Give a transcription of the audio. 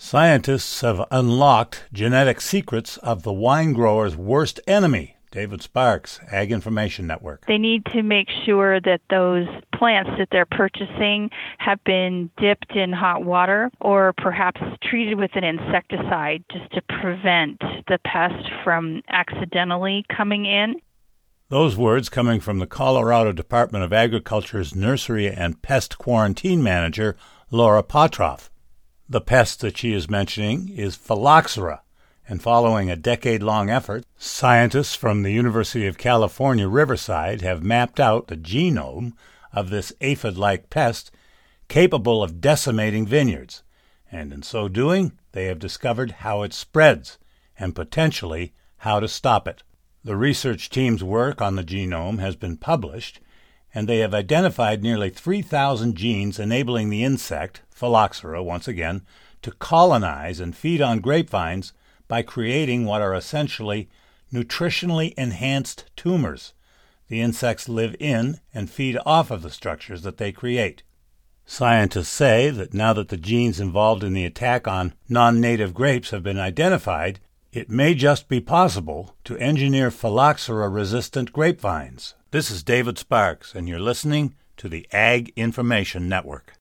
Scientists have unlocked genetic secrets of the wine grower's worst enemy. David Sparks, Ag Information Network. They need to make sure that those plants that they're purchasing have been dipped in hot water or perhaps treated with an insecticide just to prevent the pest from accidentally coming in. Those words coming from the Colorado Department of Agriculture's Nursery and Pest Quarantine Manager, Laura Potroff. The pest that she is mentioning is phylloxera, and following a decade-long effort, scientists from the University of California, Riverside have mapped out the genome of this aphid-like pest capable of decimating vineyards, and in so doing, they have discovered how it spreads and potentially how to stop it. The research team's work on the genome has been published, and they have identified nearly 3,000 genes enabling the insect, phylloxera once again, to colonize and feed on grapevines by creating what are essentially nutritionally enhanced tumors. The insects live in and feed off of the structures that they create. Scientists say that now that the genes involved in the attack on non-native grapes have been identified, it may just be possible to engineer phylloxera-resistant grapevines. This is David Sparks, and you're listening to the Ag Information Network.